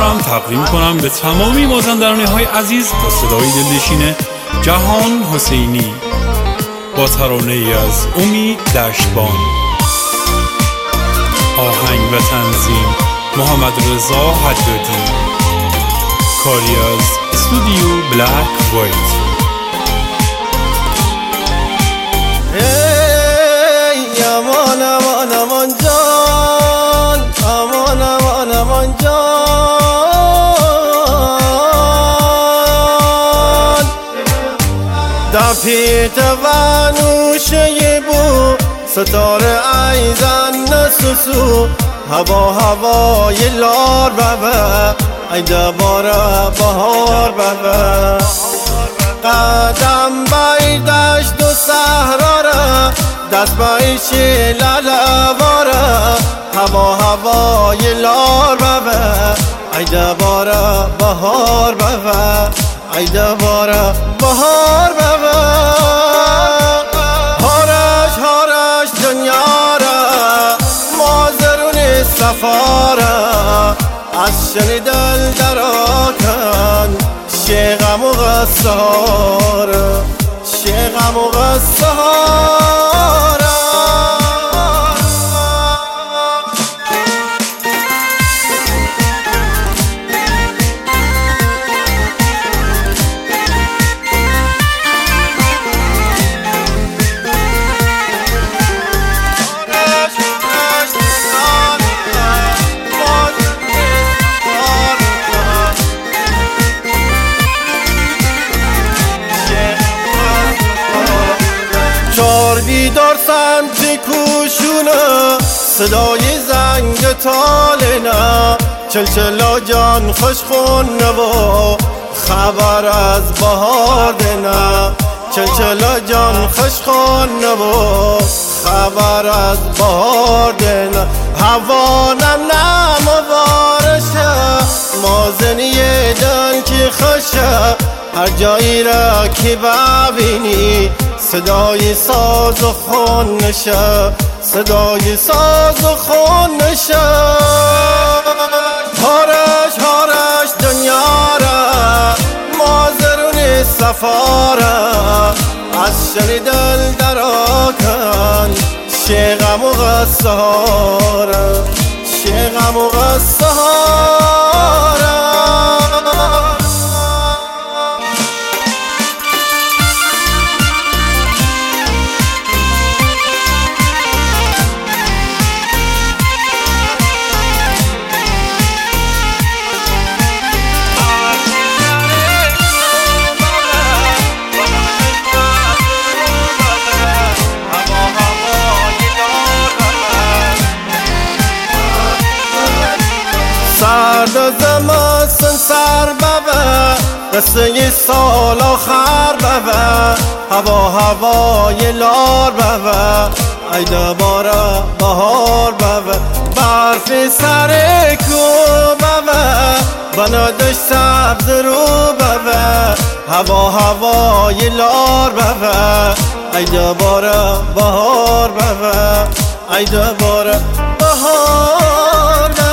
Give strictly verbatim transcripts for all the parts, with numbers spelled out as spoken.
دارم تقدیم کنم به تمامی مازندرانی های عزیز با صدای دلنشین جهان حسینی با ترانه ای از امید دشتبان. آهنگ و تنظیم محمد رضا حدادی. کاری از استودیو بلک وایت. ای امان امان امان جان، امان امان امان جان. دفیت و نوشه بو ستاره ایزن نسوسو، هوا هوای لار ببه ای دباره بهار ببه. قدم بای دشت و صحرا را، دست بای شیلاله واره، هوا هوای لار ببه ای دباره بهار ببه ای دباره بهار ببه. هارش هارش دنیا را مازرون سفاره، از شنیدن دراکن شیغم و غصار، شیغم و غصار. بیدار سمت کوشونه، صدای زنگ تالنا، چلچلا جان خوش خونه و خبر از بهار دنا. چلچلا جان خوش خونه و خبر از بهار دنا. هوا نم نم و بارشه، مازنی دل کی خوشه، هر جایی را که ببینی صدای ساز و خونشه، صدای ساز و خونشه. هارش هارش دنیا را مازرون سفاره، از شنیدن دراکن شیغم و غصار، شیغم و غصار. سرد زمستون سر ببه، قصه سال آخر ببه، هوا هوای لار ببه ای دوباره بهار ببه. برف سر کو ببه، بنادش سبز رو ببه، هوا هوای لار ببه ای دوباره بهار ببه ای دوباره بهار ببه.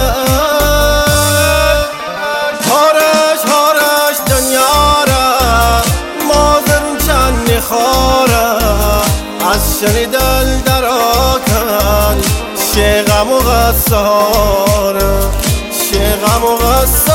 از شنیدن دراکن شیغم و غصار، شیغم و غصار.